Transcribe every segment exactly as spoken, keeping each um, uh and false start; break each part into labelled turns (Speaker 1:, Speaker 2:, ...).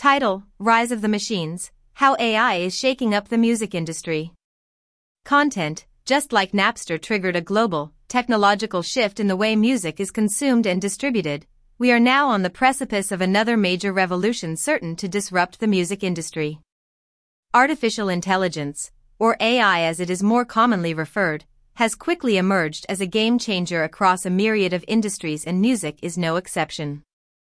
Speaker 1: Title: Rise of the Machines, How A I is Shaking Up the Music Industry. Content: just like Napster triggered a global, technological shift in the way music is consumed and distributed, we are now on the precipice of another major revolution certain to disrupt the music industry. Artificial intelligence, or A I as it is more commonly referred, has quickly emerged as a game-changer across a myriad of industries, and music is no exception.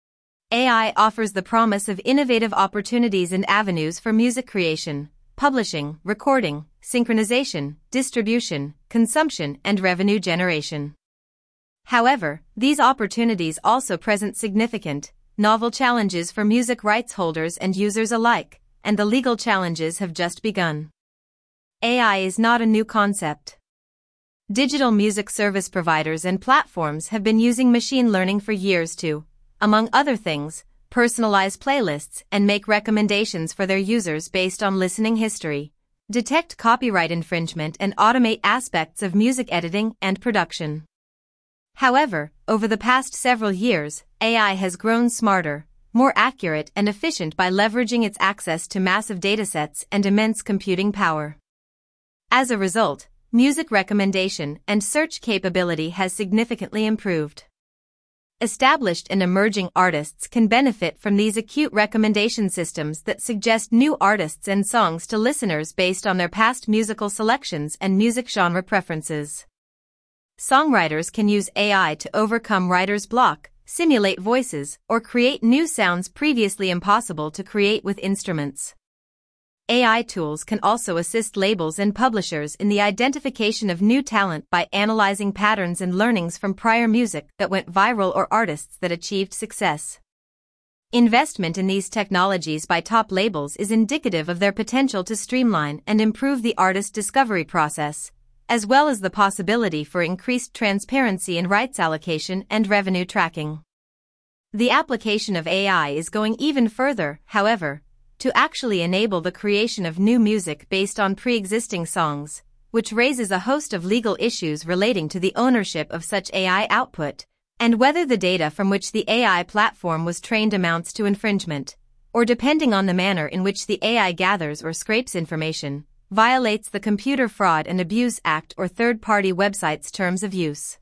Speaker 1: A I offers the promise of innovative opportunities and avenues for music creation, publishing, recording, synchronization, distribution, consumption, and revenue generation. However, these opportunities also present significant, novel challenges for music rights holders and users alike, and the legal challenges have just begun. A I is not a new concept. Digital music service providers and platforms have been using machine learning for years to, among other things, personalize playlists and make recommendations for their users based on listening history, detect copyright infringement, and automate aspects of music editing and production. However, over the past several years, A I has grown smarter, more accurate, and efficient by leveraging its access to massive datasets and immense computing power. As a result, music recommendation and search capability has significantly improved. Established and emerging artists can benefit from these acute recommendation systems that suggest new artists and songs to listeners based on their past musical selections and music genre preferences. Songwriters can use A I to overcome writer's block, simulate voices, or create new sounds previously impossible to create with instruments. A I tools can also assist labels and publishers in the identification of new talent by analyzing patterns and learnings from prior music that went viral or artists that achieved success. Investment in these technologies by top labels is indicative of their potential to streamline and improve the artist discovery process, as well as the possibility for increased transparency in rights allocation and revenue tracking. The application of A I is going even further, however, to actually enable the creation of new music based on pre-existing songs, which raises a host of legal issues relating to the ownership of such A I output, and whether the data from which the A I platform was trained amounts to infringement, or depending on the manner in which the A I gathers or scrapes information, violates the Computer Fraud and Abuse Act or third-party websites' terms of use.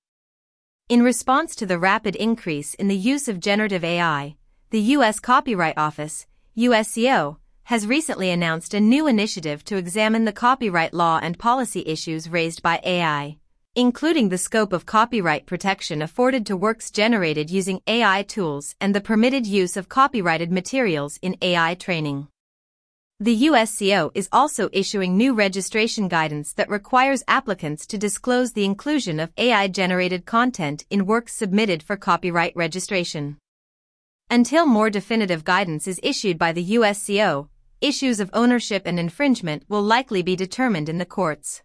Speaker 1: In response to the rapid increase in the use of generative A I, the U S Copyright Office, U S C O, has recently announced a new initiative to examine the copyright law and policy issues raised by A I, including the scope of copyright protection afforded to works generated using A I tools and the permitted use of copyrighted materials in A I training. The U S C O is also issuing new registration guidance that requires applicants to disclose the inclusion of A I-generated content in works submitted for copyright registration. Until more definitive guidance is issued by the U S C O, issues of ownership and infringement will likely be determined in the courts.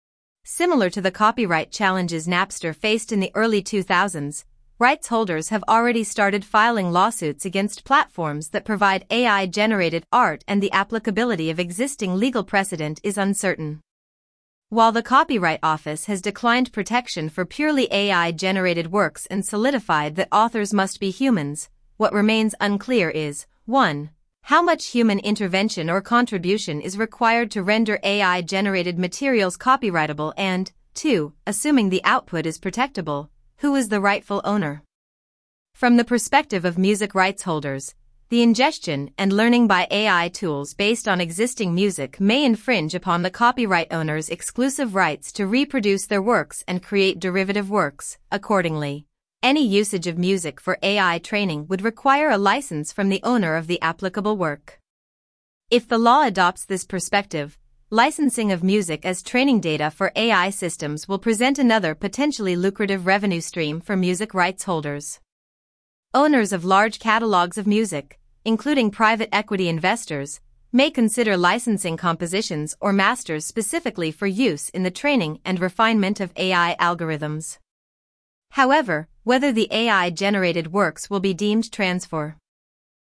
Speaker 1: Similar to the copyright challenges Napster faced in the early two thousands, rights holders have already started filing lawsuits against platforms that provide A I-generated art, and the applicability of existing legal precedent is uncertain. While the Copyright Office has declined protection for purely A I-generated works and solidified that authors must be humans, what remains unclear is, one. How much human intervention or contribution is required to render A I-generated materials copyrightable, and, two. Assuming the output is protectable, who is the rightful owner? From the perspective of music rights holders, the ingestion and learning by A I tools based on existing music may infringe upon the copyright owner's exclusive rights to reproduce their works and create derivative works. Accordingly, any usage of music for A I training would require a license from the owner of the applicable work. If the law adopts this perspective, licensing of music as training data for A I systems will present another potentially lucrative revenue stream for music rights holders. Owners of large catalogs of music, including private equity investors, may consider licensing compositions or masters specifically for use in the training and refinement of A I algorithms. However, whether the A I-generated works will be deemed transfer